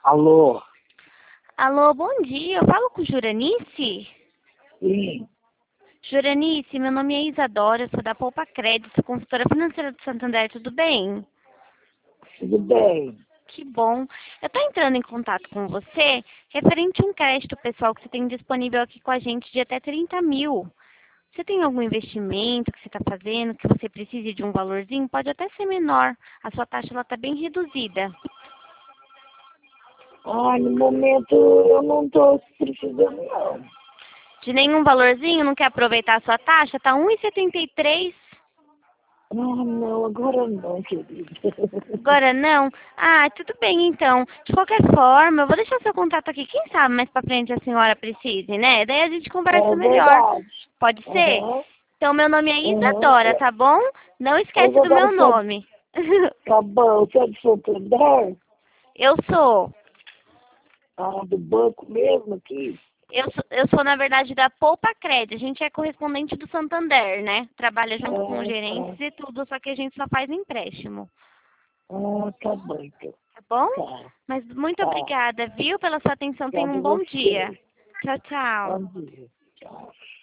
Alô? Alô, bom dia. Eu falo com Juranice? Sim, Juranice, meu nome é Isadora, sou da Poupa Crédito, sou consultora financeira do Santander, tudo bem? tudo bem. Que bom. Eu estou entrando em contato com você referente a um crédito pessoal que você tem disponível aqui com a gente de até 30 mil. Você tem algum investimento que você está fazendo, que você precise de um valorzinho? Pode até ser menor. A sua taxa está bem reduzida. No momento eu não estou precisando, não. De nenhum valorzinho? Não quer aproveitar a sua taxa? Está 1,73. Não, agora não, querido. Agora não? Ah, tudo bem então. De qualquer forma, eu vou deixar seu contato aqui. Quem sabe mais pra frente a senhora precise, né? Daí a gente conversa É melhor. verdade. Pode ser? Aham, Então, meu nome é aham. Isadora, tá bom? Não Ô, esquece do Isadora, meu nome. tá bom, você é de Santander? Eu sou. Do banco mesmo aqui? Eu sou, na verdade, da Poupa Cred. A gente é correspondente do Santander, né? Trabalha junto com os gerentes Tá. e tudo, só que a gente só faz empréstimo. Tá bom, então. Tá bom? Tá, Mas muito tá. obrigada, viu, pela sua atenção. Tenha Obrigada um a bom dia. você. Tchau, tchau. Bom dia. Tchau.